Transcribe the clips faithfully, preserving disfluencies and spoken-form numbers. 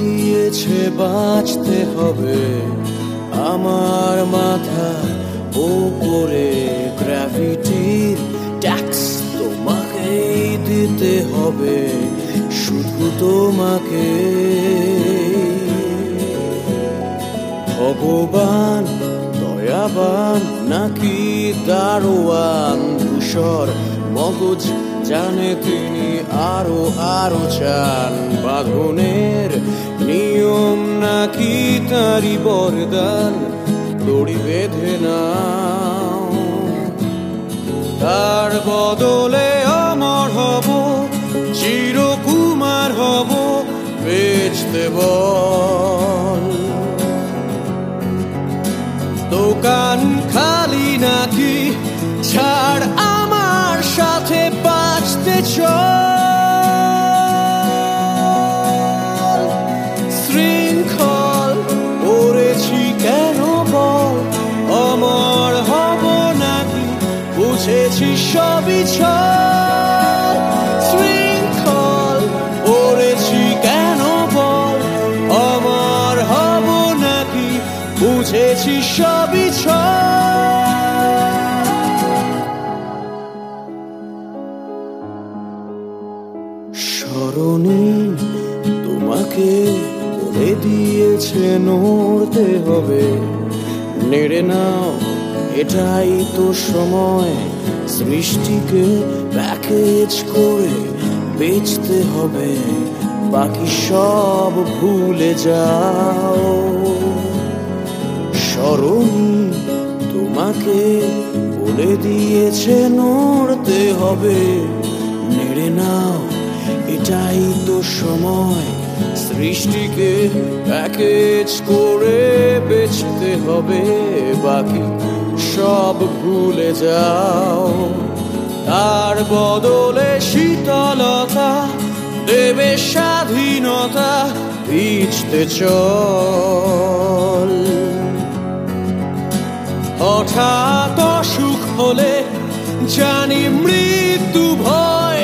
দিয়েছে বাঁচতে হবে আমার মাথার ওপরে গ্র্যাভিটির ট্যাক্স তোমাকেই দিতে হবে, শুধু তোমাকে। ভগবান দয়াবান নাকি দারোয়ান, ধূসর মগজ জানে তিনি আরো আরো চান। বাঁধনের নিয়ম নাকি তারি বরদান, দড়ি বেঁধে নাও। তার বদলে অমর হব, চিরকুমার হব, বেচতে বল। দোকান খালি নাকি ছাড়, আমার সাথে বাঁচতে চল। শৃঙ্খল করেছি কেন বল, অমর হব নাকি বুঝেছি সবই ছল। শৃঙ্খল করেছি কেন বল, অমর হব নাকি বুঝেছি সবই ছল। স্মরণী তোমাকে বলে দিয়েছে নড়তে হবে, নেড়ে নাও এটাই তো সময়। সৃষ্টিকে প্যাকেজ করে বেচতে হবে, বাকি সব ভুলে যাও। স্মরণী তোমাকে বলে দিয়েছে নড়তে হবে, নেড়ে নাও এটাই তো সময়। সৃষ্টিকে প্যাকেজ করে বেচতে হবে, বাকি সব ভুলে যাও। তার বদলে শীতলতা দেবে স্বাধীনতা, ভিজতে চল। হঠাৎ অসুখ হলে জানি মৃত্যু ভয়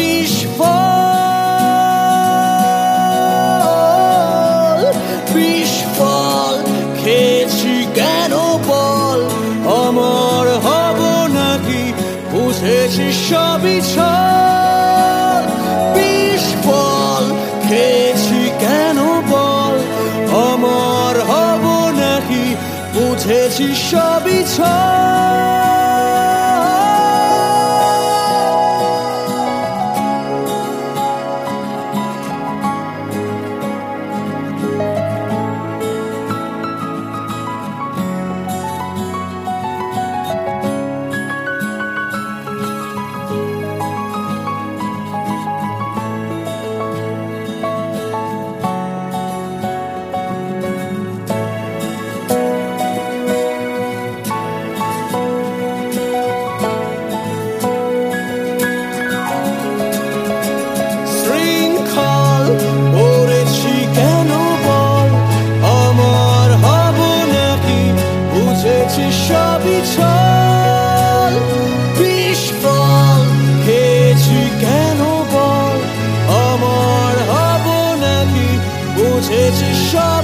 নিষ্ফল। বিস্ফল খেয়েছি কেন বল, অমর হব নাকি বুঝেছি সবই ছল। বিস্ফল খেয়েছি কেন বল, অমর হব নাকি বুঝেছি সবই ছল। করেছি কেন বল, অমর হব নাকি বুঝেছি সবই ছল। বিস্ফল খেয়েছি কেন বল, অমর হব নাকি বুঝেছি সব